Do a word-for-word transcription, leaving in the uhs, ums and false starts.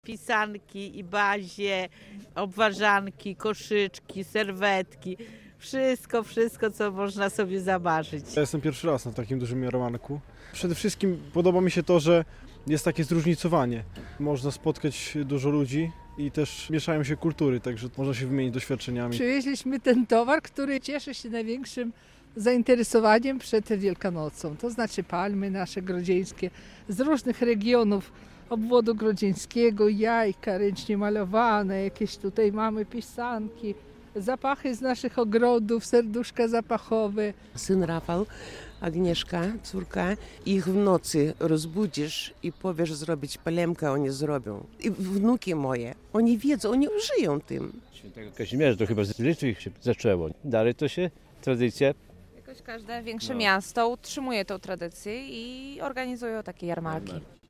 Pisanki i bazie, obwarzanki, koszyczki, serwetki. Wszystko, wszystko, co można sobie zamarzyć. Ja jestem pierwszy raz na takim dużym jarmarku. Przede wszystkim podoba mi się to, że jest takie zróżnicowanie. Można spotkać dużo ludzi i też mieszają się kultury, także można się wymienić doświadczeniami. Przywieźliśmy ten towar, który cieszy się największym zainteresowaniem przed Wielkanocą. To znaczy palmy nasze grodzieńskie z różnych regionów obwodu grodzieńskiego, jajka ręcznie malowane, jakieś tutaj mamy pisanki, zapachy z naszych ogrodów, serduszka zapachowe. Syn Rafał, Agnieszka, córka, ich w nocy rozbudzisz i powiesz zrobić palemkę, oni zrobią. I wnuki moje, oni wiedzą, oni żyją tym. Świętego Kazimierza to chyba z Litwy się zaczęło. Dalej to się tradycja. Jakoś każde większe No. miasto utrzymuje tą tradycję i organizują takie jarmarki.